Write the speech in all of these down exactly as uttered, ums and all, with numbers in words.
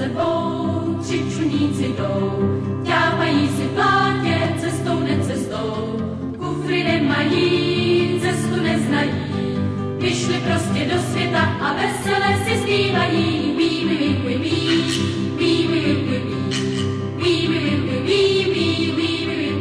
sebou, tři čuníci jdou, ťápají si v blátě, cestou necestou, kufry nemají, cestu neznají, vyšli prostě do světa a vesele si zpívají. Ví, ví, ví, ví, ví, ví, ví, ví, ví, ví, ví, ví, ví, ví.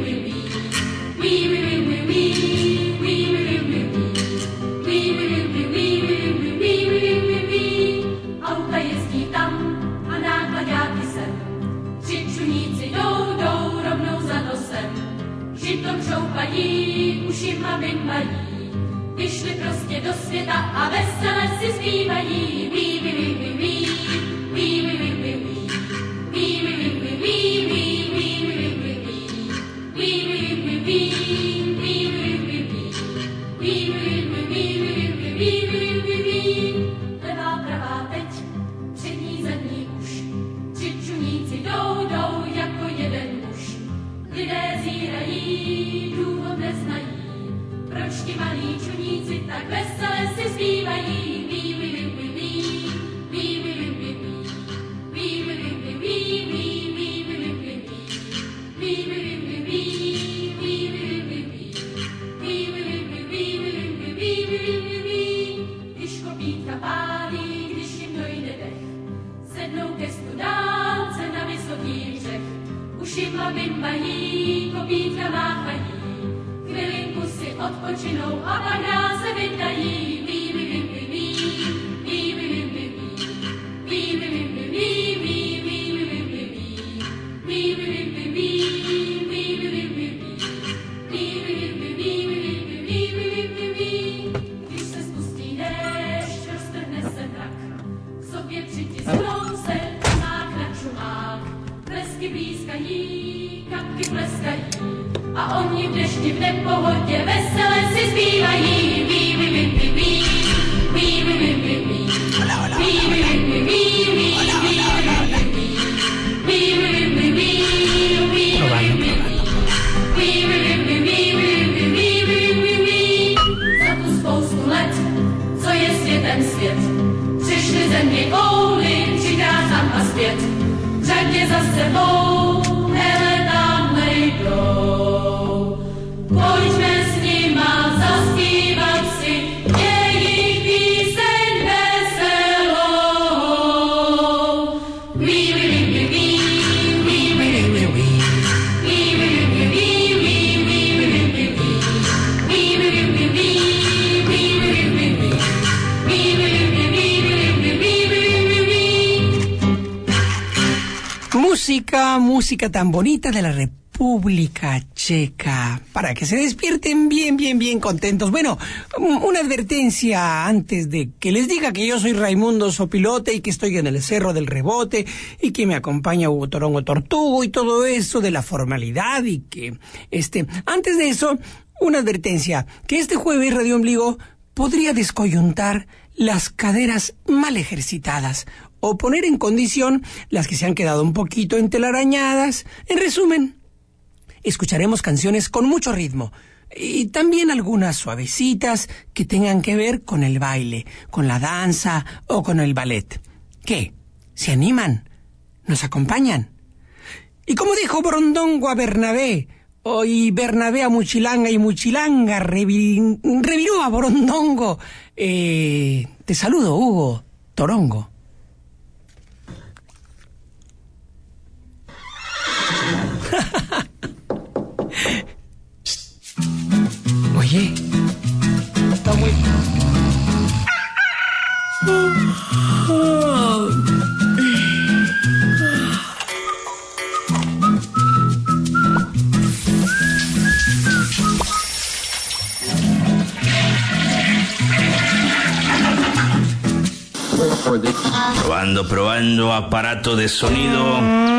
Auta jezdí tam a náklaďáky sem. Tři čuníci jdou, jdou rovnou za nosem. Žitom žoupají, ušima bimbají. Vyšli prostě do světa a vesele si zpívají. Ví, ví, ví, ví, ví, ví, ví, ví, ví, ví. Ví, ví, ví, ví, ví, ví, ví, ví, ví, ví. Ví, ví, ví, ví, ví, ví, ví, ví. Ví, ví, ví, ví, ví, ví, ví, ví, ví. Levá, pravá teď, přední, zadní už. Tři čuníci jdou, jdou jako jeden muž. Lidé zírají, důvod neznají. Proč ti malí čuníci tak vesele si zpívají? Ví, ví, ví, ví, ví, ví, ví, ví, ví, ví. Ví, ví, ví, ví, ví, ví, ví, ví, ví, ví. Ví, ví, ví, ví, ví, ví, ví, ví, ví. Ví, ví, ví, ví, ví, ví, ví, ví, ví, ví. Když kopítka pálí, když jim dojde dech, sednou ke studálce na vysoký břeh. Ušima bimbají, kopítka máchají, chvilinku si odpočinou a pak dál se vydají. Ví, ví, ví, ví, ví, ví, ví, ví, ví, ví. Ví, ví, ví, ví, ví, ví, ví, ví, ví, ví, ví. Ví, ví, ví, ví, ví, ví, ví, ví, ví, ví. Ví, ví, ví, ví, ví, ví, ví, ví, ví, ví. Když se spustí déšť, roztrhne se mrak, k sobě přitisnou se čumák na čumák. Blesky blízkají, kapky bleskají a oni v dešti v nepohodě vesele si zpívají. Ví, ví, ví, ví, ví, ví, ví, ví, ví, ví. Ví, ví, ví, ví, ví, ví, ví, ví, ví, ví, ví, ví. Za tu spoustu let, co je světem svět, přišli země kouly, třikrát tam a zpět. Řadě za sebou, hele tamhle jdou. Pojďme s nima zaspívat si jejich píseň veselou. Ví, ví, ví, ví, ví, ví, ví, ví, ví, ví. Ví, ví, ví, ví, ví, ví, ví, ví, ví, ví. Ví, ví, ví, ví, ví, ví, ví, ví, ví, ví. Ví, ví, ví, ví, ví, ví, ví, ví, ví. Música, música tan bonita de la República Checa, para que se despierten bien, bien, bien contentos. Bueno, una advertencia antes de que les diga que yo soy Raimundo Sopilote y que estoy en el Cerro del Rebote y que me acompaña Hugo Torongo Tortugo y todo eso de la formalidad y que, este, antes de eso, una advertencia, que este jueves Radio Ombligo podría descoyuntar las caderas mal ejercitadas o poner en condición las que se han quedado un poquito entelarañadas. En resumen, escucharemos canciones con mucho ritmo y también algunas suavecitas que tengan que ver con el baile, con la danza o con el ballet. ¿Qué? ¿Se animan? ¿Nos acompañan? Y como dijo Borondongo a Bernabé, o y Bernabé a Muchilanga y Muchilanga revi- reviró a Borondongo, eh, te saludo, Hugo Torongo. Oye, está muy... Probando, probando, aparato de sonido.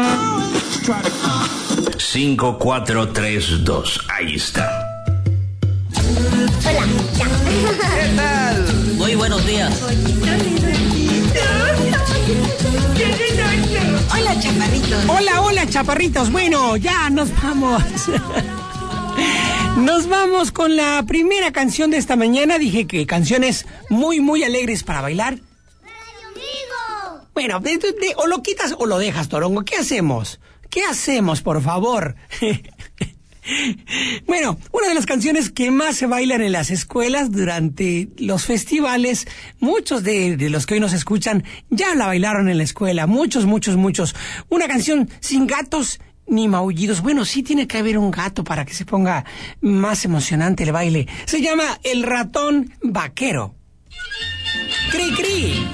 cinco, cuatro, tres, dos. Ahí está. Hola, ya. ¿Qué tal? Muy buenos días. Hola, chaparritos. Hola, hola, chaparritos. Bueno, ya nos vamos. Nos vamos con la primera canción de esta mañana. Dije que canciones muy, muy alegres para bailar. ¡Radio Ombligo! Bueno, de, de, o lo quitas o lo dejas, Torongo. ¿Qué hacemos? ¿Qué hacemos, por favor? Bueno, una de las canciones que más se bailan en las escuelas durante los festivales, muchos de, de los que hoy nos escuchan ya la bailaron en la escuela, muchos, muchos, muchos. Una canción sin gatos ni maullidos. Bueno, sí tiene que haber un gato para que se ponga más emocionante el baile. Se llama El Ratón Vaquero. ¡Cri, cri!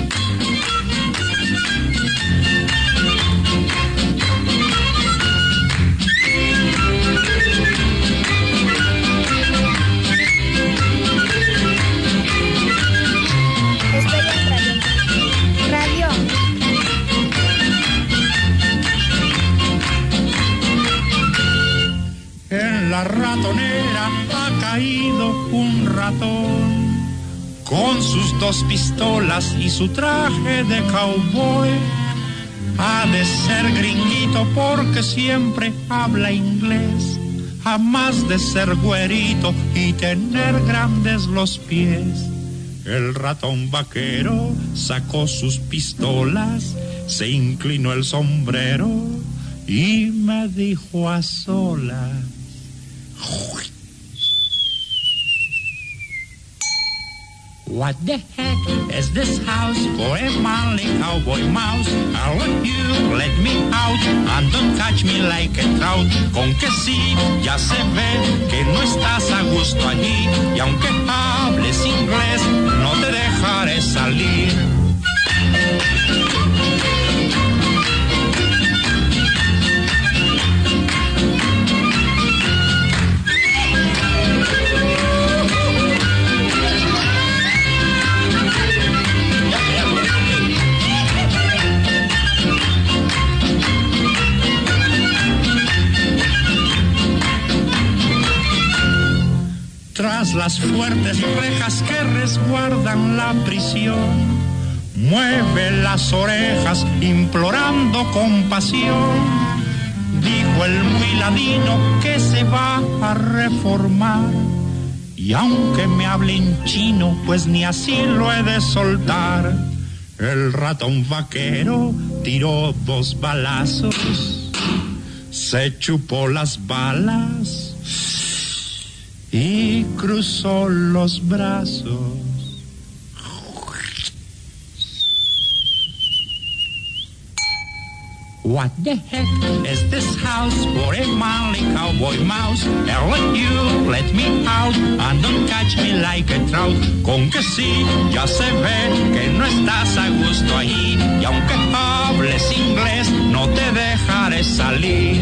En la ratonera ha caído un ratón con sus dos pistolas y su traje de cowboy. Ha de ser gringuito porque siempre habla inglés, a más de ser güerito y tener grandes los pies. El ratón vaquero sacó sus pistolas, se inclinó el sombrero y me dijo a solas: what the heck is this house for a manly cowboy mouse? I'll let you let me out and don't catch me like a trout. Con que sí, ya se ve que no estás a gusto allí, y aunque hables inglés, no te dejaré salir. Tras las fuertes rejas que resguardan la prisión, mueve las orejas implorando compasión. Dijo el muy ladino que se va a reformar, y aunque me hable en chino, pues ni así lo he de soltar. El ratón vaquero tiró dos balazos, se chupó las balas y cruzó los brazos. What the heck is this house for a manly cowboy mouse? I'll let you let me out and don't catch me like a trout. Con que sí, ya se ve que no estás a gusto ahí, y aunque hables inglés, no te dejaré salir.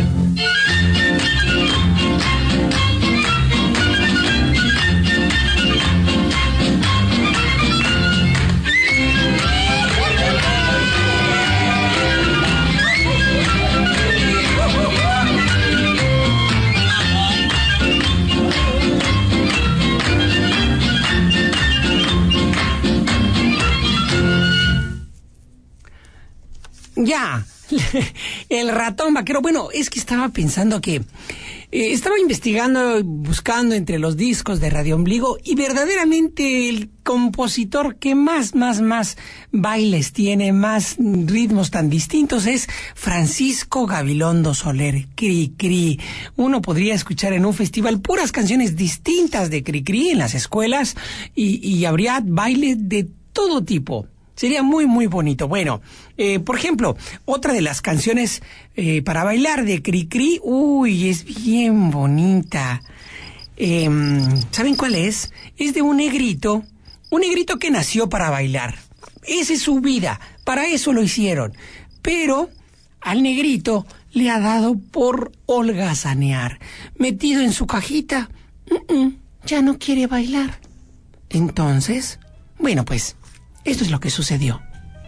Ya, el ratón vaquero. Bueno, es que estaba pensando que... Eh, estaba investigando, buscando entre los discos de Radio Ombligo, y verdaderamente el compositor que más, más, más bailes tiene, más ritmos tan distintos, es Francisco Gabilondo Soler. Cri Cri. Uno podría escuchar en un festival puras canciones distintas de Cri Cri en las escuelas, y, y habría baile de todo tipo. Sería muy, muy bonito. Bueno, eh, por ejemplo, otra de las canciones eh, para bailar de Cri Cri, uy, es bien bonita. Eh, ¿Saben cuál es? Es de un negrito, un negrito que nació para bailar. Esa es su vida, para eso lo hicieron. Pero al negrito le ha dado por holgazanear. Metido en su cajita, uh-uh, ya no quiere bailar. Entonces, bueno, pues... esto es lo que sucedió.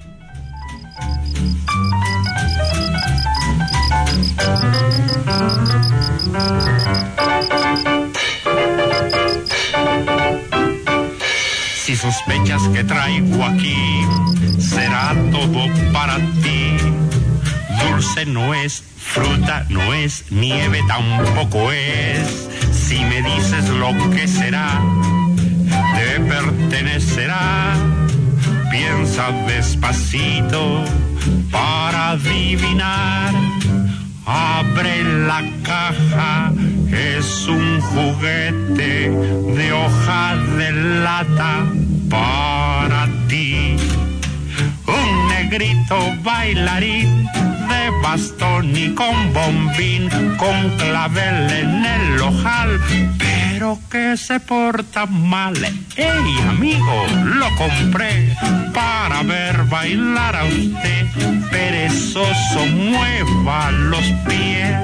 Si sospechas que traigo aquí, será todo para ti. Dulce no es, fruta no es, nieve tampoco es. Si me dices lo que será, te pertenecerá. Piensa piensa despacito para adivinar. Abre la caja, es un juguete de hoja de lata para ti. Un negrito bailarín de bastón y con bombín, con clavel en el ojal, pero que se porta mal. ¡Ey, amigo! Lo compré para ver bailar a usted. Perezoso, mueva los pies.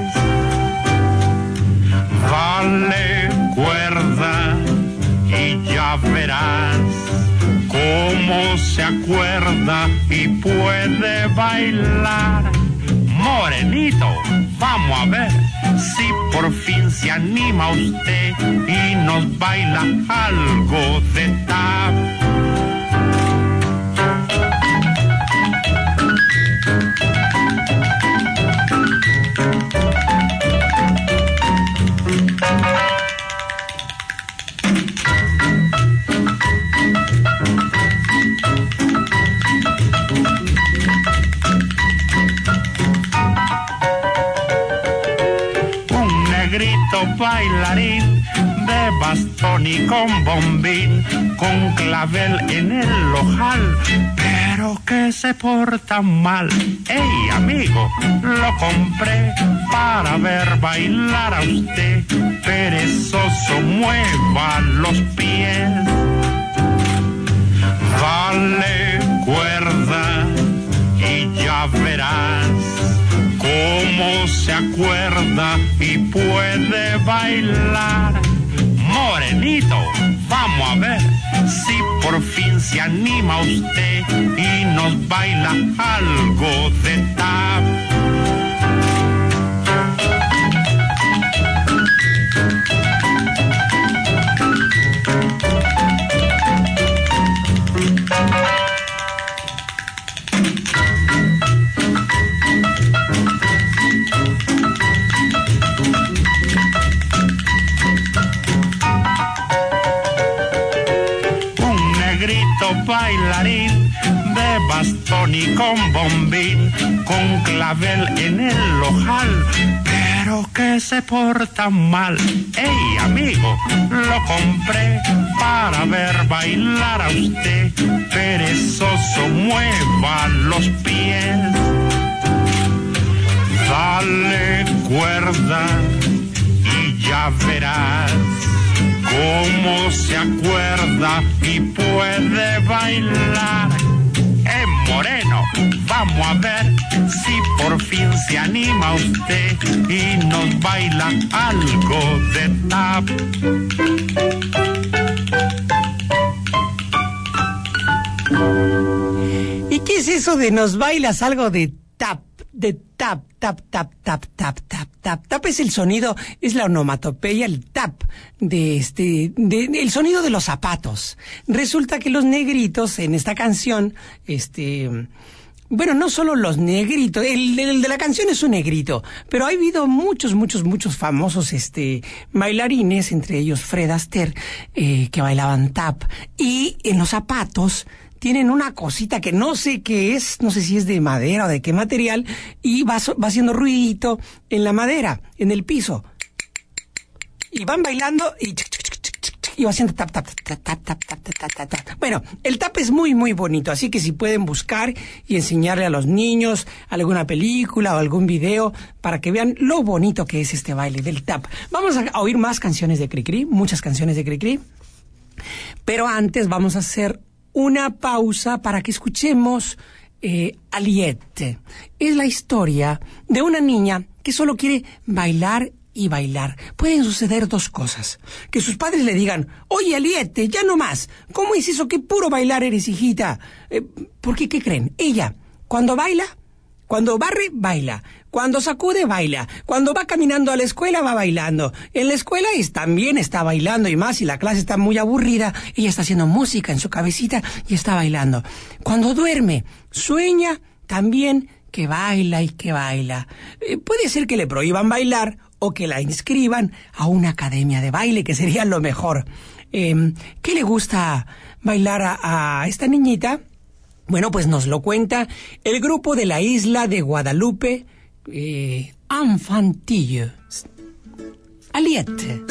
Dale cuerda y ya verás cómo se acuerda y puede bailar. Morenito, vamos a ver si por fin se anima usted y nos baila algo de tap. Bailarín de bastón y con bombín, con clavel en el ojal, pero que se porta mal. Ey, amigo, lo compré para ver bailar a usted. Perezoso, mueva los pies. Dale cuerda y ya verás cómo se acuerda y puede bailar. Morenito, vamos a ver si por fin se anima usted y nos baila algo de tap. Bailarín de bastón y con bombín, con clavel en el ojal, pero que se porta mal. Ey, amigo, lo compré para ver bailar a usted. Perezoso, mueva los pies. Dale cuerda y ya verás cómo se acuerda y puede bailar. Eh, Moreno, vamos a ver si por fin se anima usted y nos baila algo de tap. ¿Y qué es eso de nos bailas algo de tap? De tap, tap, tap, tap, tap, tap, tap. Tap es el sonido, es la onomatopeya, el tap de este, de, de, el sonido de los zapatos. Resulta que los negritos en esta canción, este, bueno, no solo los negritos, el, el de la canción es un negrito, pero ha habido muchos, muchos, muchos famosos, este, bailarines, entre ellos Fred Astaire, eh, que bailaban tap, y en los zapatos tienen una cosita que no sé qué es, no sé si es de madera o de qué material, y va, va haciendo ruidito en la madera, en el piso. Y van bailando y, y va haciendo tap, tap, tap, tap, tap, tap, tap, tap, tap. Bueno, el tap es muy, muy bonito, así que si pueden buscar y enseñarle a los niños alguna película o algún video para que vean lo bonito que es este baile del tap. Vamos a oír más canciones de Cricri, muchas canciones de Cricri, pero antes vamos a hacer una pausa para que escuchemos eh, Aliette. Es la historia de una niña que solo quiere bailar y bailar. Pueden suceder dos cosas. Que sus padres le digan, oye, Aliette, ya no más. ¿Cómo es eso? ¿Qué puro bailar eres, hijita? Eh, ¿Por qué? ¿Qué creen? Ella, cuando baila, cuando barre, baila. Cuando sacude, baila. Cuando va caminando a la escuela, va bailando. En la escuela es, también está bailando, y más si la clase está muy aburrida, ella está haciendo música en su cabecita y está bailando. Cuando duerme, sueña también que baila y que baila. Eh, puede ser que le prohíban bailar o que la inscriban a una academia de baile, que sería lo mejor. Eh, ¿Qué le gusta bailar a, a esta niñita? Bueno, pues nos lo cuenta el grupo de la isla de Guadalupe, eh, Enfantille. Aliette.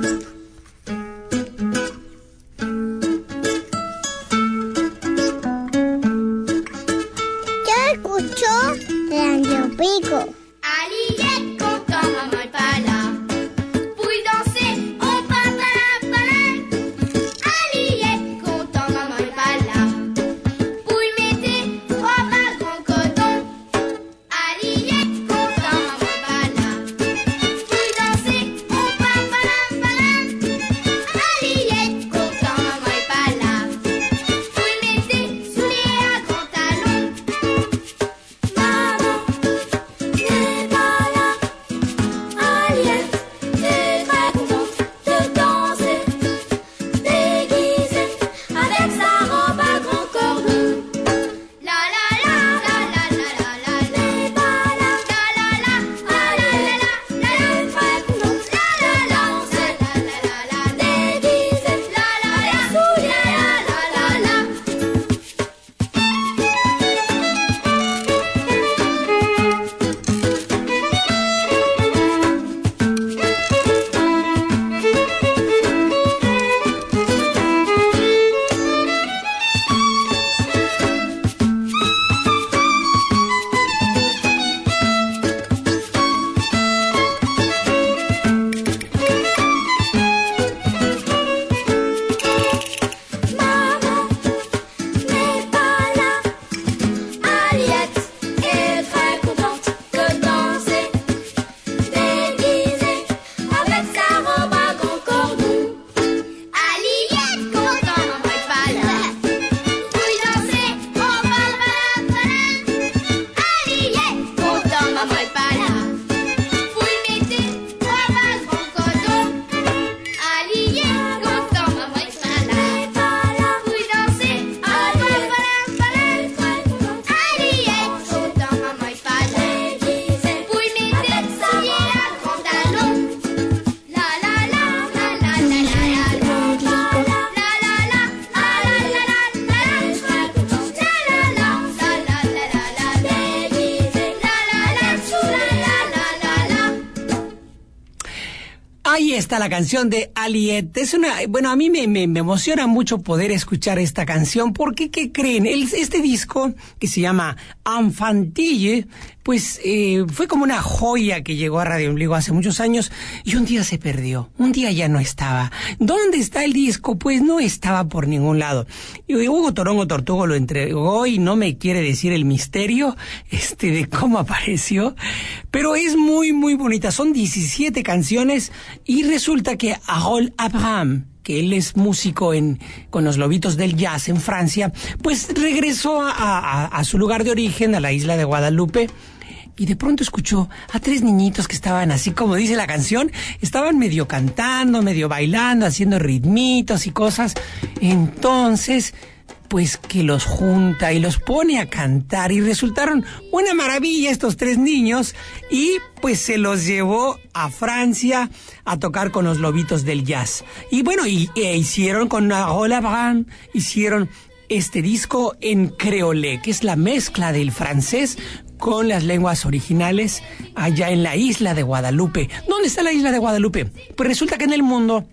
Yo escucho Radio Pico. Aliette, content, maman est pas là. Puis danser, on part palin, palin. Aliette, content, maman est pas là. Puis mettez trois balles grand coton. Aliette, content, maman est pas là. Puis danser, on part palin, palin. Aliette, content, maman est pas là. Puis mettez souliers à grands talons. Maman n'est pas là. Aliette est très contente de danser, déguisée avec sa robe à grands cordons. La la la la la la la la n'est pas là. La la la la la la la la la très contente. La la la la la la la déguisée. La la la souliers à la la la. Maman n'est pas là. Aliette est très contente de danser, déguisée avec sa robe à grands cordons. Aliette, content, maman est pas là. Puis danser, on va palin, palin. Aliette, content, maman est pas là. Puis mettez trois balles grand coton. Aliette, content, maman est pas là. Puis danser, on va palin, palin. Aliette, content, maman est pas là. Puis mettez souliers à grands talons. La la la la la la la la la la la la la la la très contente. La la la la la la la la déguisée. La la la souliers la la la la. Ahí está la canción de Aliette. Es una, bueno, a mí me, me, me emociona mucho poder escuchar esta canción porque, ¿qué creen? El, este disco, que se llama Enfantille, pues eh, fue como una joya que llegó a Radio Ombligo hace muchos años y un día se perdió, un día ya no estaba. ¿Dónde está el disco? Pues no estaba por ningún lado. Y Hugo Torongo Tortugo lo entregó y no me quiere decir el misterio este de cómo apareció, pero es muy muy bonita. Son diecisiete canciones y resulta que Harold Abraham, que él es músico en, con los Lobitos del Jazz en Francia, pues regresó a, a, a su lugar de origen, a la isla de Guadalupe, y de pronto escuchó a tres niñitos que estaban así, como dice la canción, estaban medio cantando, medio bailando, haciendo ritmitos y cosas. Entonces, pues que los junta y los pone a cantar y resultaron una maravilla estos tres niños y pues se los llevó a Francia a tocar con los Lobitos del Jazz. Y bueno, y, e hicieron con Harold Abraham, hicieron este disco en creolé, que es la mezcla del francés con las lenguas originales allá en la isla de Guadalupe. ¿Dónde está la isla de Guadalupe? Pues resulta que en el mundo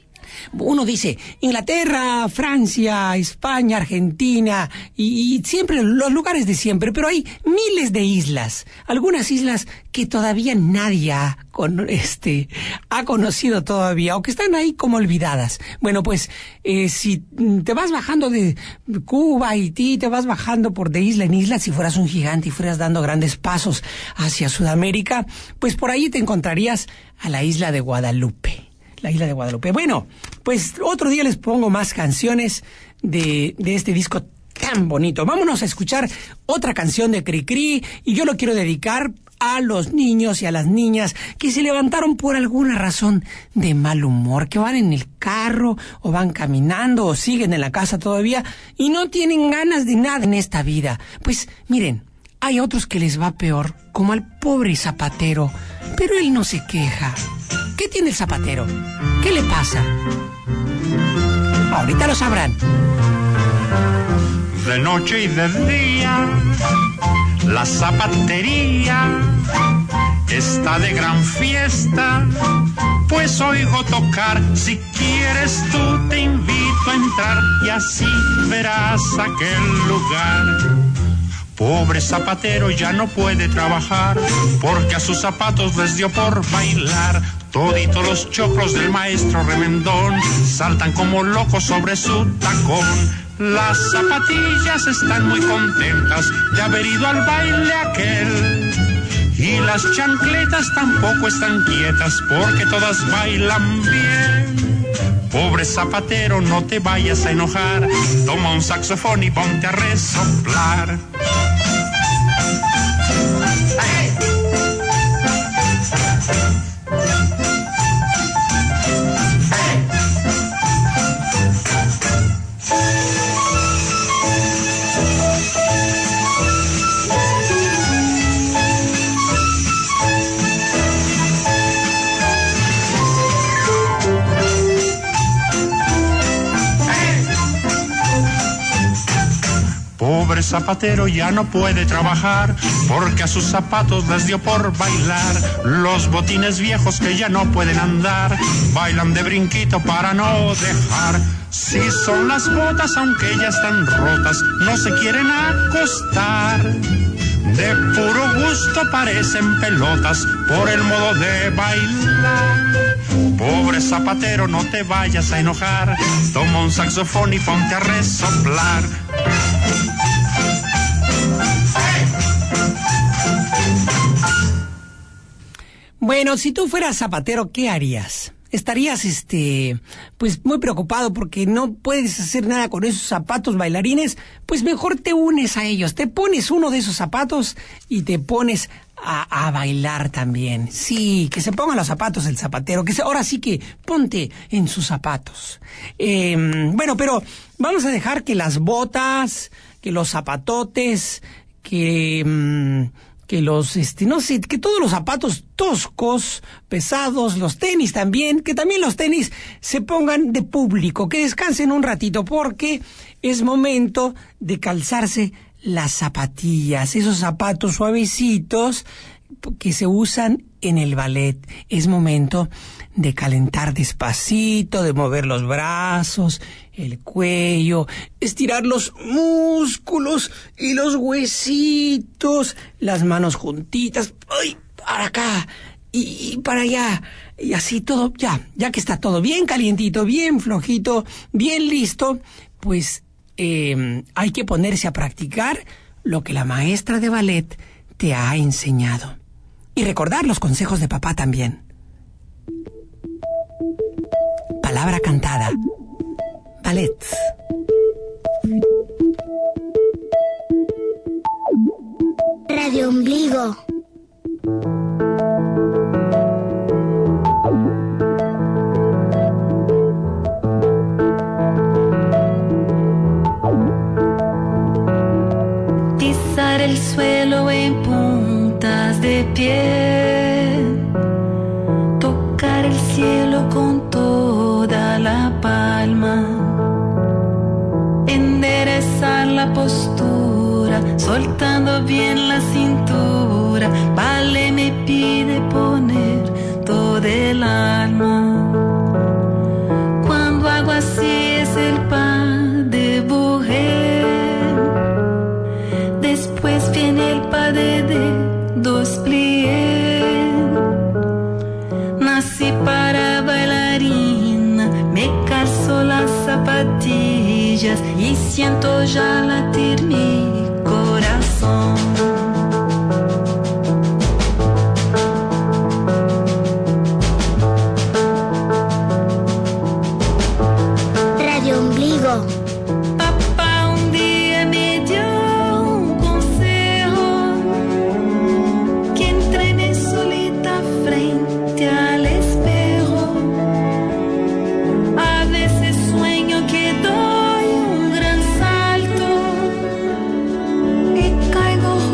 uno dice Inglaterra, Francia, España, Argentina y, y siempre los lugares de siempre, pero hay miles de islas, algunas islas que todavía nadie ha, con, este, ha conocido todavía o que están ahí como olvidadas. Bueno, pues eh, si te vas bajando de Cuba, Haití, te vas bajando por de isla en isla, si fueras un gigante y fueras dando grandes pasos hacia Sudamérica, pues por ahí te encontrarías a la isla de Guadalupe. La isla de Guadalupe. Bueno, pues otro día les pongo más canciones de, de este disco tan bonito. Vámonos a escuchar otra canción de Cricri y yo lo quiero dedicar a los niños y a las niñas que se levantaron por alguna razón de mal humor, que van en el carro o van caminando o siguen en la casa todavía y no tienen ganas de nada en esta vida. Pues miren, hay otros que les va peor, como al pobre zapatero, pero él no se queja. ¿Qué tiene el zapatero? ¿Qué le pasa? Ahorita lo sabrán. de noche y de día. La zapatería está de gran fiesta, pues oigo tocar. Si quieres tú te invito a entrar y así verás aquel lugar. Pobre zapatero ya no puede trabajar, porque a sus zapatos les dio por bailar. Toditos los choclos del maestro remendón saltan como locos sobre su tacón. Las zapatillas están muy contentas de haber ido al baile aquel. Y las chancletas tampoco están quietas, porque todas bailan bien. Pobre zapatero, no te vayas a enojar, toma un saxofón y ponte a resoplar. ¡Hey! Pobre zapatero ya no puede trabajar, porque a sus zapatos les dio por bailar. Los botines viejos que ya no pueden andar, bailan de brinquito para no dejar. Si son las botas, aunque ya están rotas, no se quieren acostar. De puro gusto parecen pelotas por el modo de bailar. Pobre zapatero, no te vayas a enojar, toma un saxofón y ponte a resoplar. Bueno, si tú fueras zapatero, ¿qué harías? Estarías, este, pues muy preocupado porque no puedes hacer nada con esos zapatos bailarines, pues mejor te unes a ellos, te pones uno de esos zapatos y te pones a, a bailar también. Sí, que se pongan los zapatos el zapatero, que se, ahora sí que ponte en sus zapatos. Eh, bueno, pero vamos a dejar que las botas, que los zapatotes, que... Mmm, que los, este, no sé, que todos los zapatos toscos, pesados, los tenis también, que también los tenis se pongan de público, que descansen un ratito, porque es momento de calzarse las zapatillas, esos zapatos suavecitos que se usan en el ballet. Es momento de calentar despacito, de mover los brazos, el cuello, estirar los músculos y los huesitos, las manos juntitas, ¡ay! Para acá y, y para allá, y así todo, ya, ya que está todo bien calientito, bien flojito, bien listo, pues eh, hay que ponerse a practicar lo que la maestra de ballet te ha enseñado. Y recordar los consejos de papá también. Palabra cantada. Ballet. Radio Ombligo. Pisar el suelo en puntas de pie, tocar el cielo con toda la palma, enderezar la postura, soltando bien la cintura. Vale, me pide poner todo el alma. Cuando hago así es el pas de bourrée, después viene el pas de dos pliés. Nací para bailarina, me calzo las zapatillas y siento ya latir mi corazón. Radio Ombligo. Papá un día me dio un consejo, que entrene solita frente al espejo. A veces sueño que doy un gran salto y caigo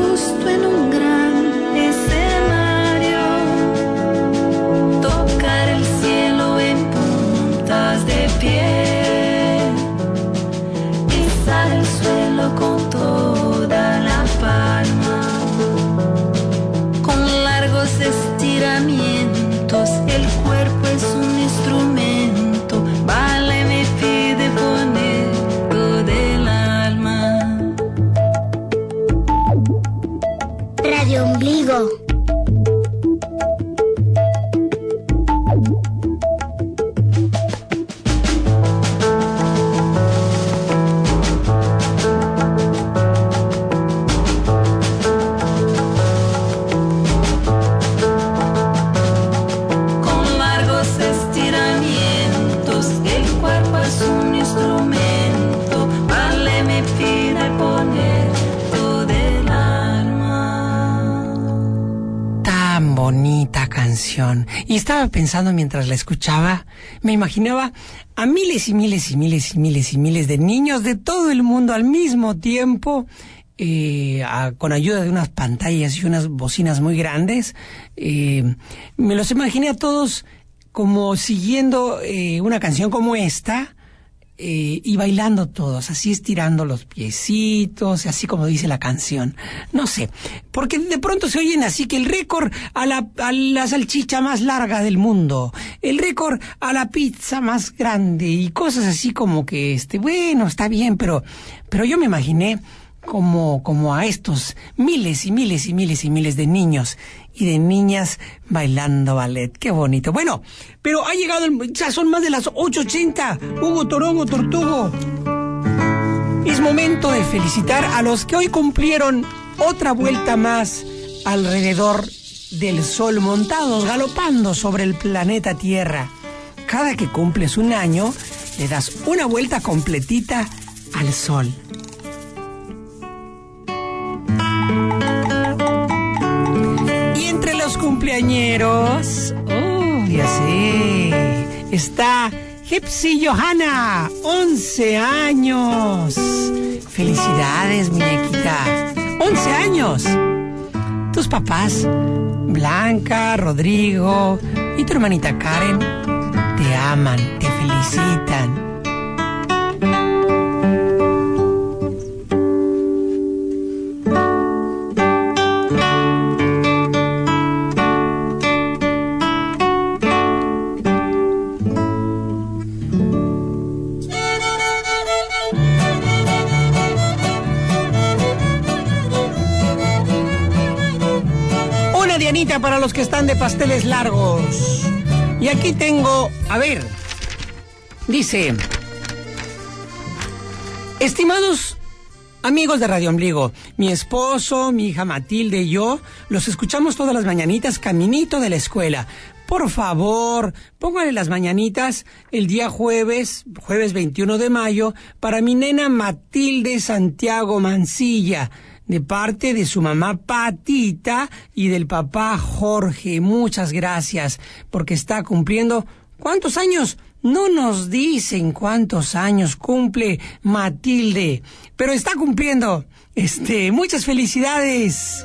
canción. Y estaba pensando mientras la escuchaba, me imaginaba a miles y miles y miles y miles y miles de niños de todo el mundo al mismo tiempo, eh, a, con ayuda de unas pantallas y unas bocinas muy grandes. Eh, me los imaginé a todos como siguiendo eh, una canción como esta, Eh, y bailando todos, así estirando los piecitos, así como dice la canción. No sé, porque de pronto se oyen así que el récord a la, a la salchicha más larga del mundo, el récord a la pizza más grande y cosas así como que, este, bueno, está bien, pero, pero yo me imaginé como, como a estos miles y miles y miles y miles de niños y de niñas bailando ballet. ¡Qué bonito! Bueno, pero ha llegado, el, ya son más de las ocho ochenta. Hugo Torongo Tortugo. Es momento de felicitar a los que hoy cumplieron otra vuelta más alrededor del Sol, montados, galopando sobre el planeta Tierra. Cada que cumples un año, le das una vuelta completita al Sol. Cumpleañeros, oh, ya sé, está Hepsi Johanna, once años. Felicidades, muñequita, once años. Tus papás, Blanca, Rodrigo y tu hermanita Karen, te aman, te felicitan. Para los que están de pasteles largos. Y aquí tengo, a ver, dice: estimados amigos de Radio Ombligo, mi esposo, mi hija Matilde y yo los escuchamos todas las mañanitas caminito de la escuela. Por favor, pónganle las mañanitas el día jueves, jueves veintiuno de mayo, para mi nena Matilde Santiago Mancilla, de parte de su mamá Patita y del papá Jorge. Muchas gracias, porque está cumpliendo... ¿Cuántos años? No nos dicen cuántos años cumple Matilde, pero está cumpliendo. Este, muchas felicidades.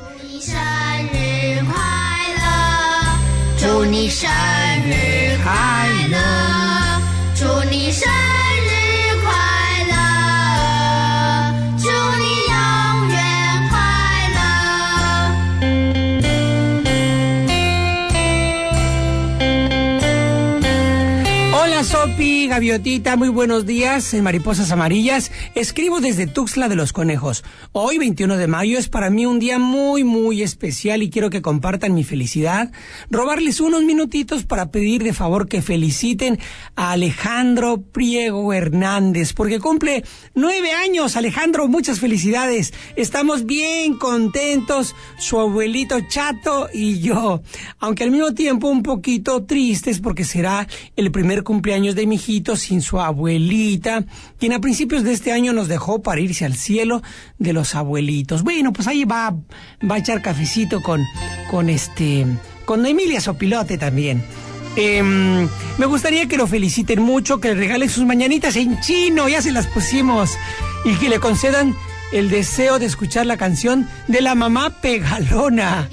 Sopi, Gaviotita, muy buenos días, en Mariposas Amarillas. Escribo desde Tuxtla de los Conejos. Hoy, veintiuno de mayo, es para mí un día muy, muy especial y quiero que compartan mi felicidad. Robarles unos minutitos para pedir de favor que feliciten a Alejandro Priego Hernández, porque cumple nueve años. Alejandro, muchas felicidades. Estamos bien contentos, su abuelito Chato y yo. Aunque al mismo tiempo un poquito tristes porque será el primer cumpleaños de mi hijito sin su abuelita, quien a principios de este año nos dejó para irse al cielo de los abuelitos. Bueno, pues ahí va, va a echar cafecito con, con este, con Emilia Sopilote también. Eh, me gustaría que lo feliciten mucho, que le regalen sus mañanitas en chino, ya se las pusimos, y que le concedan el deseo de escuchar la canción de la mamá Pegalona.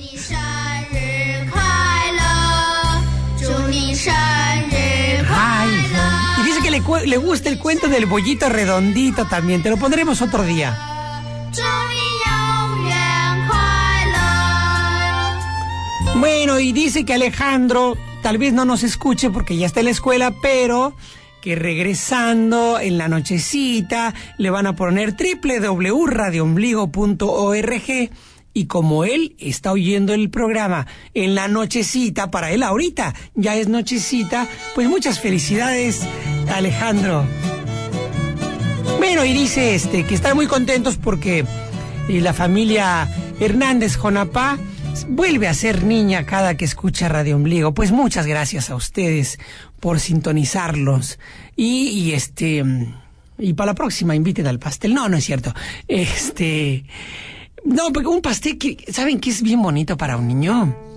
Y dice que le, le gusta el cuento del bollito redondito también. Te lo pondremos otro día. Bueno, y dice que Alejandro tal vez no nos escuche porque ya está en la escuela, pero que regresando en la nochecita le van a poner doble u doble u doble u punto radio ombligo punto org. Y como él está oyendo el programa en la nochecita, para él ahorita ya es nochecita, pues muchas felicidades, Alejandro. Bueno, y dice este que están muy contentos porque eh, la familia Hernández Jonapá vuelve a ser niña cada que escucha Radio Ombligo. Pues muchas gracias a ustedes por sintonizarlos. Y, y este y para la próxima inviten al pastel. No, no es cierto. Este... No, porque un pastel que, ¿saben qué es bien bonito para un niño?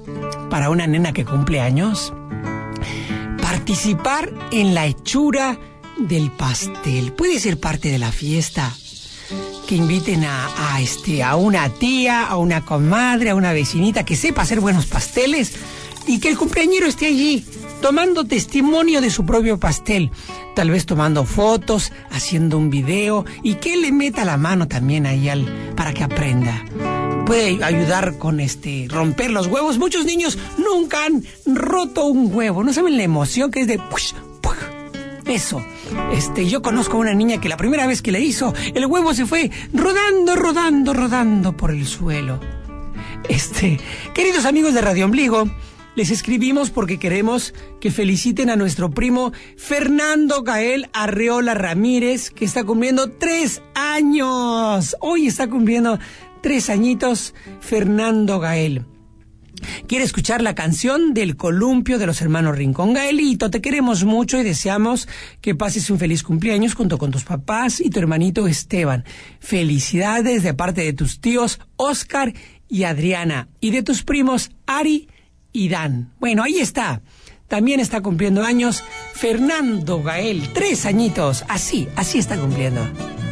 para una nena que cumple años? Participar en la hechura del pastel. Puede ser parte de la fiesta. Que inviten a, a, este, a una tía, a una comadre, a una vecinita que sepa hacer buenos pasteles y que el cumpleañero esté allí tomando testimonio de su propio pastel. Tal vez tomando fotos, haciendo un video y que él le meta la mano también ahí al, para que aprenda. Puede ayudar con este romper los huevos. Muchos niños nunca han roto un huevo. No saben la emoción que es de... Push, push, eso. Este, yo conozco a una niña que la primera vez que le hizo, el huevo se fue rodando, rodando, rodando por el suelo. Este, queridos amigos de Radio Ombligo, les escribimos porque queremos que feliciten a nuestro primo Fernando Gael Arreola Ramírez, que está cumpliendo tres años. Hoy está cumpliendo tres añitos Fernando Gael. Quiere escuchar la canción del columpio de los hermanos Rincón. Gaelito, te queremos mucho y deseamos que pases un feliz cumpleaños junto con tus papás y tu hermanito Esteban. Felicidades de parte de tus tíos Oscar y Adriana y de tus primos Ari y Dan. Bueno, ahí está. También está cumpliendo años Fernando Gael, tres añitos. Así, así está cumpliendo.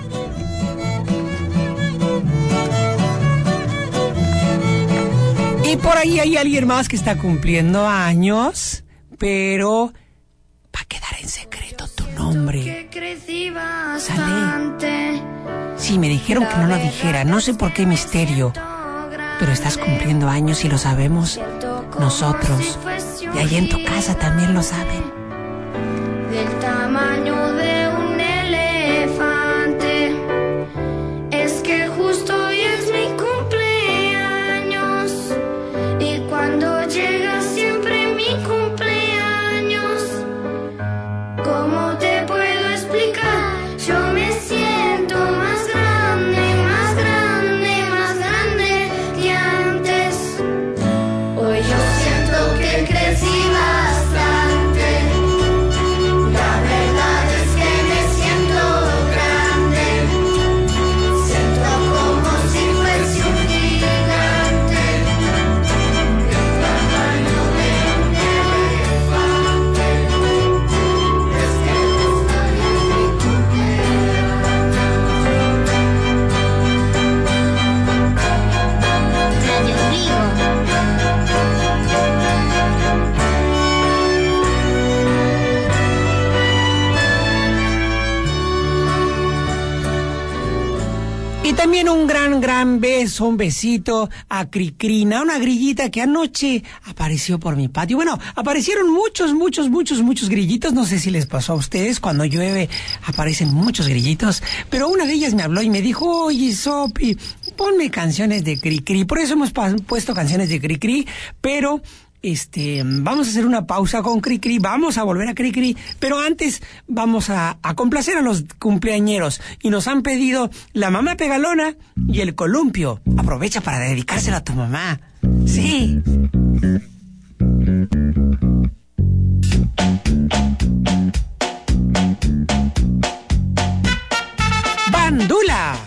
Y por ahí hay alguien más que está cumpliendo años, pero va a quedar en secreto tu nombre. ¿Sale? Sí, me dijeron que no lo dijera, no sé por qué misterio, pero estás cumpliendo años y lo sabemos nosotros. Y ahí en tu casa también lo saben. Del tamaño de un elefante, es que justo hoy es mi cumpleaños. Y cuando llega siempre mi cumpleaños, ¿cómo te puedo explicar? Yo me siento más grande, más grande, más grande que antes. Hoy yo siento que crecí bastante. La verdad es que me siento grande. Siento como si fuese un gigante. Del tamaño de un elefante. Es que justo hoy es mi cumpleaños. Radio Ombligo. Y también un gran, gran beso, un besito a Cricrina, una grillita que anoche apareció por mi patio. Bueno, aparecieron muchos, muchos, muchos, muchos grillitos. No sé si les pasó a ustedes, cuando llueve aparecen muchos grillitos. Pero una de ellas me habló y me dijo, oye, Sopi, ponme canciones de Cricri. Por eso hemos pa- puesto canciones de Cricri, pero... Este, vamos a hacer una pausa con Cricri, vamos a volver a Cricri, pero antes vamos a, a complacer a los cumpleañeros. Y nos han pedido la mamá pegalona y el columpio. Aprovecha para dedicárselo a tu mamá. Sí. Bandula.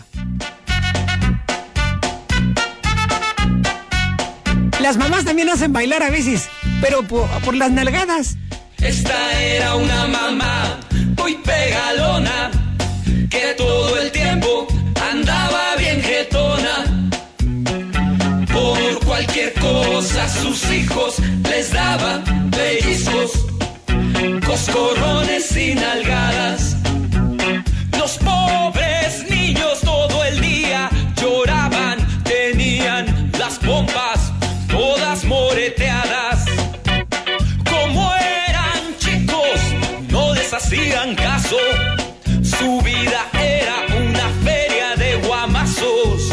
Las mamás también hacen bailar a veces, pero por, por las nalgadas. Esta era una mamá muy pegalona, que todo el tiempo andaba bien jetona. Por cualquier cosa sus hijos les daban pellizcos, coscorrones y nalgadas. Los pobres niños todo el día lloraban, tenían las pompas todas moreteadas. Como eran chicos, no les hacían caso. Su vida era una feria de guamazos.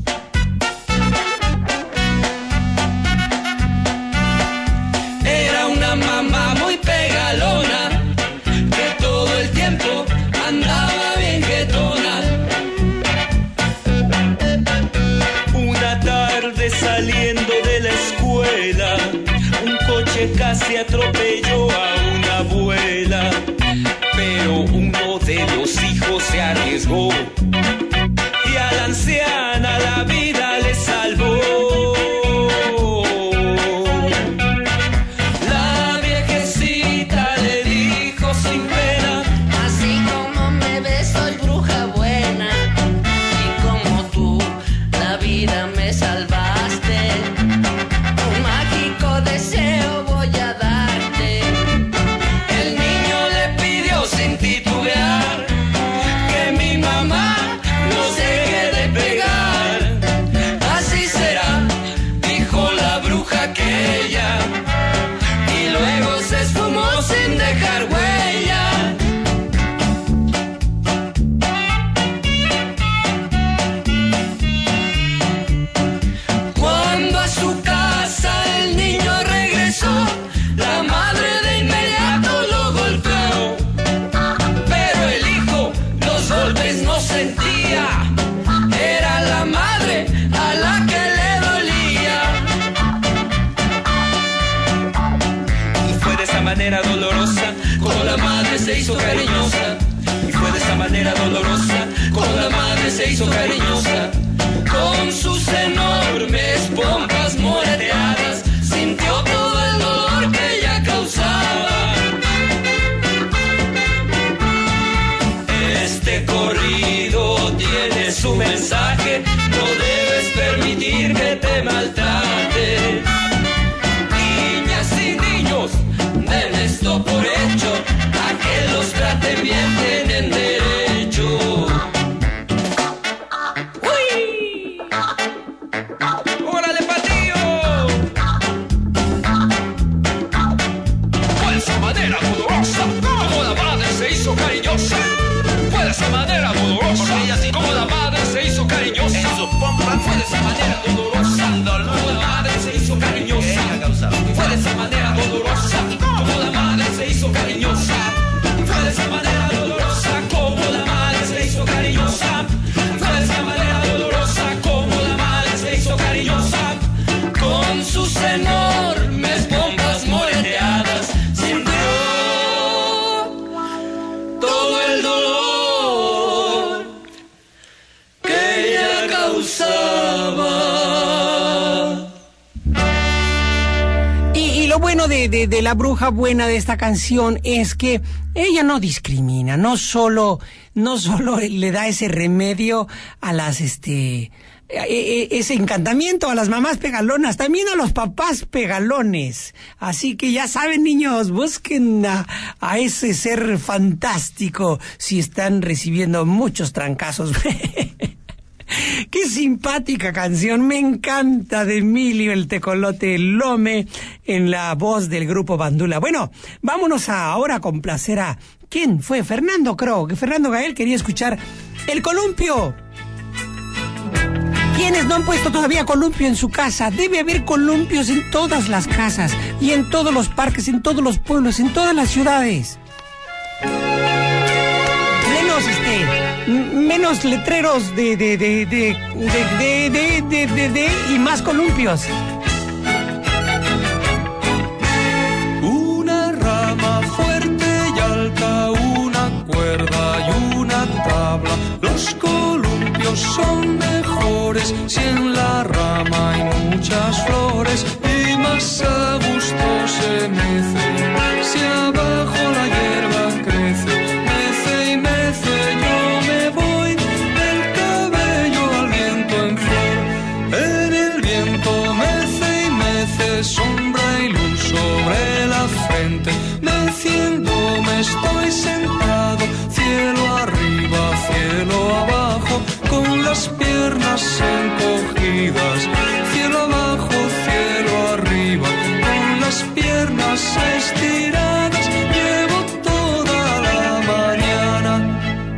Era una mamá muy pegalona, que todo el tiempo andaba bien jetona. Una tarde saliendo de la escuela, un coche casi atropelló a una abuela, pero uno de los hijos se arriesgó y a la anciana la vida le salvó. es su mensaje, no debes permitir que te maltrate. Niñas y niños, den esto por hecho, a que los traten bien tienen derecho. ¡Uy! ¡Órale, patillo! Fue de esa manera pudorosa, como la madre se hizo cariñosa. Fue de esa manera pudorosa, como la madre se hizo cariñosa. Fue de esa manera dolorosa, como la madre se hizo cariñosa. Fue de esa manera dolorosa, como la madre se hizo cariñosa. Fue de esa manera dolorosa, como la madre se hizo cariñosa. Fue de esa manera dolorosa, como la madre se hizo cariñosa. Con sus enormes pompas moreteadas sintió todo el dolor que ella causaba. Y lo bueno de, de, de la bruja buena de esta canción es que ella no discrimina, no solo, no solo le da ese remedio a las, este, ese encantamiento a las mamás pegalonas, también a los papás pegalones. Así que ya saben, niños, busquen a, a ese ser fantástico si están recibiendo muchos trancazos. Qué simpática canción, me encanta, de Emilio el Tecolote Lome en la voz del grupo Bandula. Bueno, vámonos a ahora a complacer a ¿quién fue? Fernando, creo que Fernando Gael quería escuchar El Columpio. ¿Quiénes no han puesto todavía columpio en su casa? Debe haber columpios en todas las casas y en todos los parques, en todos los pueblos, en todas las ciudades. Menos este, menos letreros de de de de de de de de, de y más columpios. Una rama fuerte y alta, una cuerda y una tabla. Los columpios son mejores si en la rama hay muchas flores y más a gusto se mece si abajo la hierba crece. Mece y mece, yo me voy del cabello al viento en flor. En el viento mece y mece, sombra y luz sobre la frente. Meciéndome estoy sentado, cielo arriba, cielo abajo, con las piernas encogidas. Cielo abajo, cielo arriba, con las piernas estiradas. Llevo toda la mañana.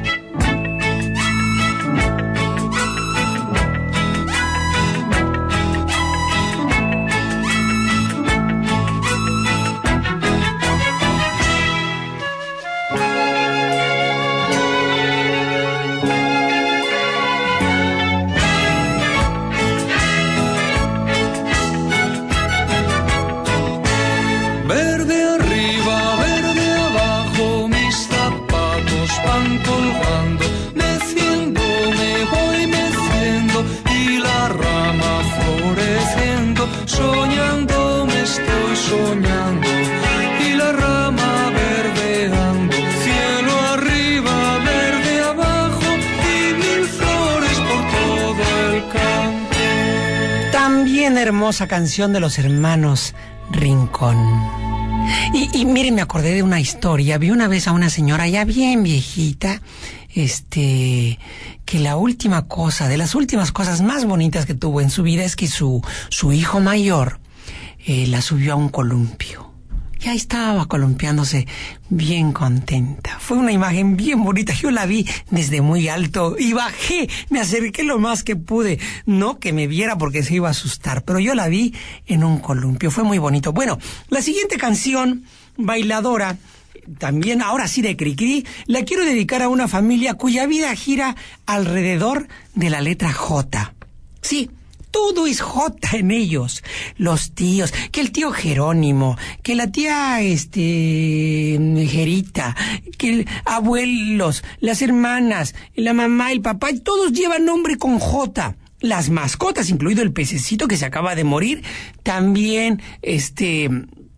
Verde arriba, verde abajo, mis zapatos van colgando. Meciendo me voy meciendo y la rama floreciendo. Soñando me estoy soñando y la rama verdeando. Cielo arriba, verde abajo y mil flores por todo el campo. También hermosa canción de los hermanos Rincón. Y, y miren, me acordé de una historia. Vi una vez a una señora ya bien viejita, este, que la última cosa, de las últimas cosas más bonitas que tuvo en su vida es que su, su hijo mayor eh, la subió a un columpio. Y ahí estaba columpiándose bien contenta. Fue una imagen bien bonita. Yo la vi desde muy alto y bajé, me acerqué lo más que pude. No que me viera porque se iba a asustar, pero yo la vi en un columpio. Fue muy bonito. Bueno, la siguiente canción, Bailadora, también ahora sí de Cricri, la quiero dedicar a una familia cuya vida gira alrededor de la letra J. Sí, todo es J en ellos. Los tíos, que el tío Jerónimo, que la tía, este, Gerita, que abuelos, las hermanas, la mamá, el papá, todos llevan nombre con J. Las mascotas, incluido el pececito que se acaba de morir, también, este,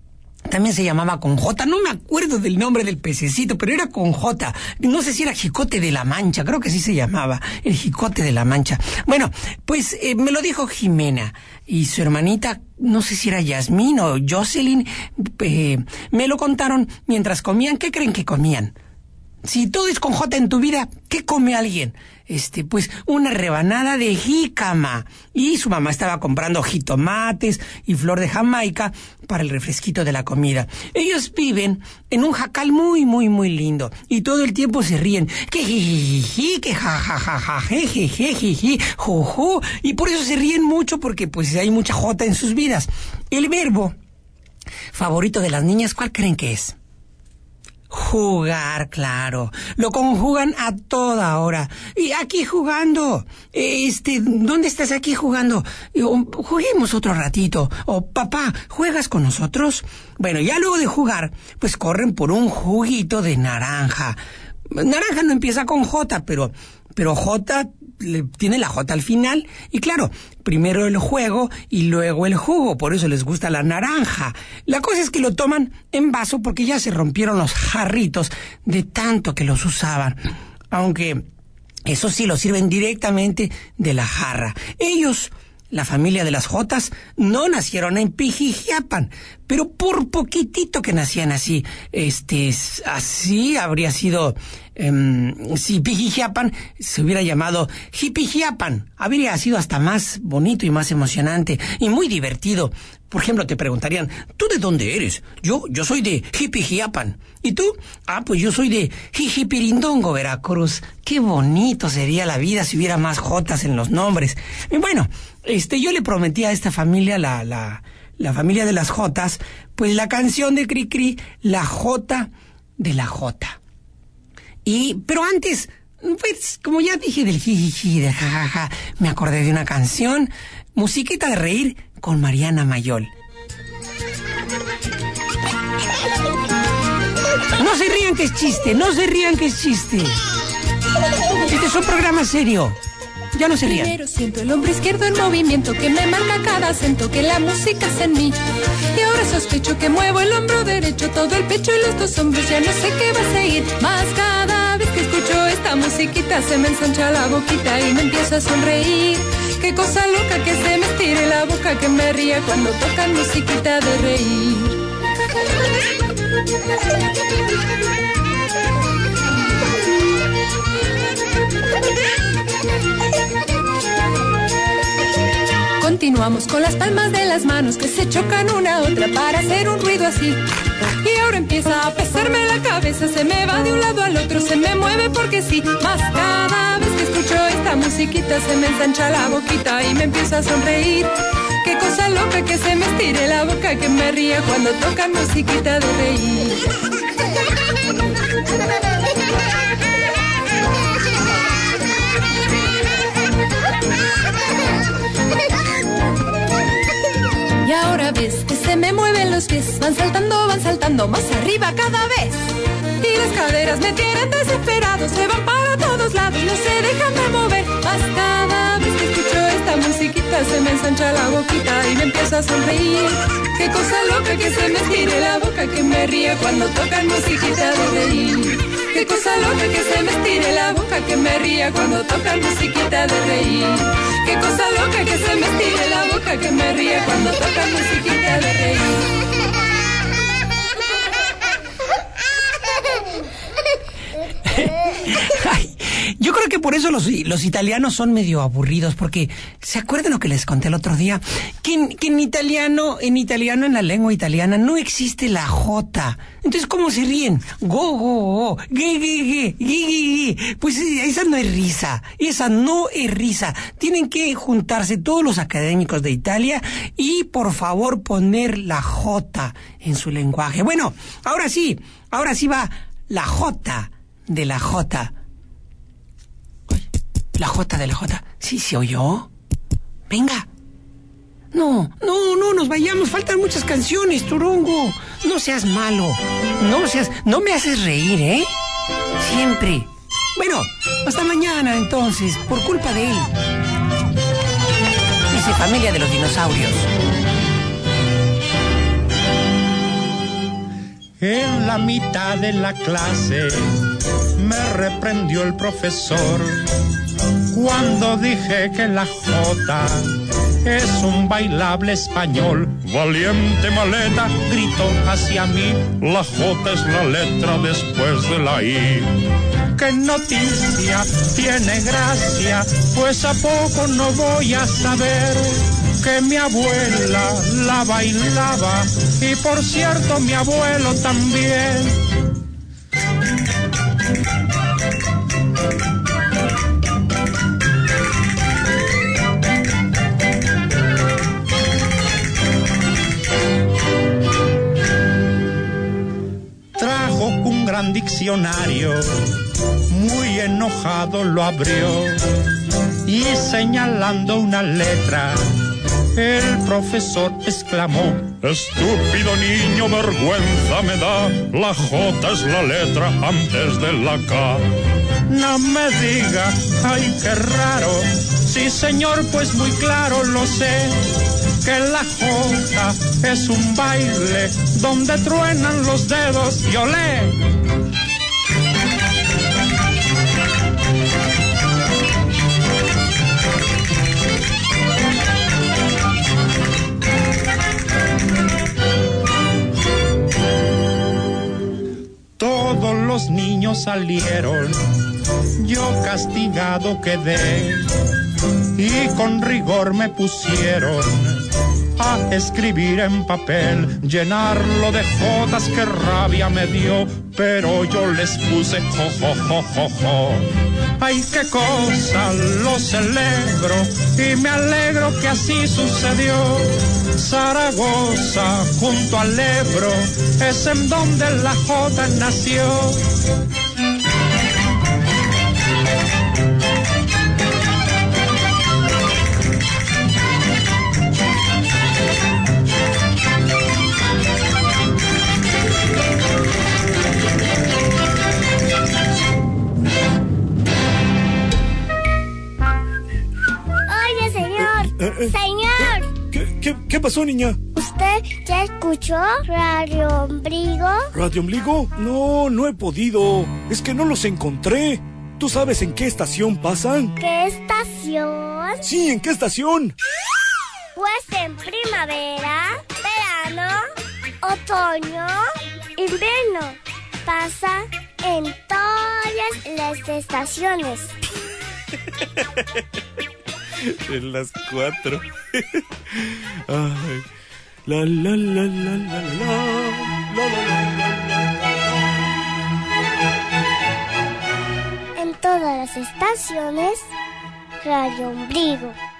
también se llamaba con J, no me acuerdo del nombre del pececito, pero era con J, no sé si era Jicote de la Mancha, creo que sí se llamaba, el Jicote de la Mancha. Bueno, pues eh, me lo dijo Jimena, y su hermanita, no sé si era Yasmín o Jocelyn, eh, me lo contaron mientras comían. ¿Qué creen que comían? Si todo es con J en tu vida, ¿qué come alguien? Este, pues, una rebanada de jícama. Y su mamá estaba comprando jitomates y flor de Jamaica para el refresquito de la comida. Ellos viven en un jacal muy, muy, muy lindo. Y todo el tiempo se ríen. Que jijiji, que jajajaja, jejejeji, juju. Y por eso se ríen mucho, porque pues hay mucha J en sus vidas. El verbo favorito de las niñas, ¿cuál creen que es? Jugar, claro. Lo conjugan a toda hora. Y aquí jugando. Este, ¿dónde estás aquí jugando? O, juguemos otro ratito. O, papá, ¿juegas con nosotros? Bueno, ya luego de jugar, pues corren por un juguito de naranja. Naranja no empieza con J, pero, pero J le, tiene la J al final. Y claro, primero el juego y luego el jugo, por eso les gusta la naranja. La cosa es que lo toman en vaso porque ya se rompieron los jarritos de tanto que los usaban. Aunque eso sí, lo sirven directamente de la jarra. Ellos, la familia de las Jotas, no nacieron en Pijijiapan, pero por poquitito que nacían así. Este, así habría sido, eh, si Pijijiapan se hubiera llamado Jipijiapan, habría sido hasta más bonito y más emocionante y muy divertido. Por ejemplo, te preguntarían, ¿tú de dónde eres? Yo, yo soy de Jipijiapan. ¿Y tú? Ah, pues yo soy de Jijipirindongo, Veracruz. Qué bonito sería la vida si hubiera más jotas en los nombres. Y bueno, este, yo le prometí a esta familia, la, la, la familia de las Jotas, pues la canción de Cricri, la Jota de la Jota. Y, pero antes, pues, como ya dije del jijiji, del jajaja, me acordé de una canción, musiquita de reír con Mariana Mayol. No se rían que es chiste, no se rían que es chiste. Este es un programa serio. Ya no se rían. Primero siento el hombro izquierdo en movimiento que me marca cada acento, que la música es en mí. Y ahora sospecho que muevo el hombro derecho, todo el pecho y los dos hombros, ya no sé qué va a seguir. Más cada vez que escucho esta musiquita se me ensancha la boquita y me empiezo a sonreír. Qué cosa loca que se me estire la boca, que me ría cuando tocan musiquita de reír. Continuamos con las palmas de las manos que se chocan una a otra para hacer un ruido así. Y ahora empieza a pesarme la cabeza, se me va de un lado al otro, se me mueve porque sí. Más cada vez que escucho esta musiquita se me ensancha la boquita y me empieza a sonreír. Qué cosa loca que se me estire la boca, que me ría cuando tocan musiquita de reír. Y ahora ves que se me mueven los pies, van saltando, van saltando más arriba cada vez. Y las caderas me tienen desesperado, se van para todos lados, no se dejan de mover. Más cada vez que escucho esta musiquita se me ensancha la boquita y me empiezo a sonreír. Qué cosa loca que se me estire la boca, que me ría cuando tocan musiquita de reír. Qué cosa loca que se me estire la boca, que me ría cuando tocan musiquita de reír. Qué cosa loca que se me estire la boca, que me ría cuando tocan musiquita de reír. Ay, yo creo que por eso los, los italianos son medio aburridos, porque ¿se acuerdan lo que les conté el otro día? Que en, que en italiano, en italiano, en la lengua italiana, no existe la J. Entonces, ¿cómo se ríen? Go, go, go, ge, ge, ge, ge, ge, ge. Pues esa no es risa, esa no es risa. Tienen que juntarse todos los académicos de Italia y, por favor, poner la J en su lenguaje. Bueno, ahora sí, ahora sí va la J de la J. La J de la J. ¿Sí se oyó? Venga. No, no, no nos vayamos. Faltan muchas canciones, Turongo. No seas malo. No seas... No me haces reír, ¿eh? Siempre. Bueno, hasta mañana, entonces. Por culpa de él. Dice Familia de los Dinosaurios. En la mitad de la clase me reprendió el profesor cuando dije que la Jota es un bailable español. Valiente maleta, gritó hacia mí, la J es la letra después de la I. ¡Qué noticia! Tiene gracia, pues a poco no voy a saber que mi abuela la bailaba y por cierto mi abuelo también. Trajo un gran diccionario, muy enojado lo abrió y señalando una letra el profesor exclamó: estúpido niño, vergüenza me da, la J es la letra antes de la K. No me diga, ay qué raro, sí señor, pues muy claro lo sé, que la J es un baile donde truenan los dedos y olé. Todos los niños salieron, yo castigado quedé y con rigor me pusieron a escribir en papel, llenarlo de jotas, que rabia me dio, pero yo les puse jo, jo, jo, jo, jo. Ay, qué cosa, lo celebro y me alegro que así sucedió. Zaragoza, junto al Ebro, es en donde la Jota nació. Señor. ¿Qué, qué, qué pasó, niña? ¿Usted ya escuchó Radio Ombligo? ¿Radio Ombligo? No, no he podido. Es que no los encontré. ¿Tú sabes en qué estación pasan? ¿Qué estación? Sí, ¿en qué estación? Pues en primavera, verano, otoño, invierno. Pasa en todas las estaciones. En las cuatro. Ay. La la la la la la la la la. En todas las estaciones, Radio Ombligo.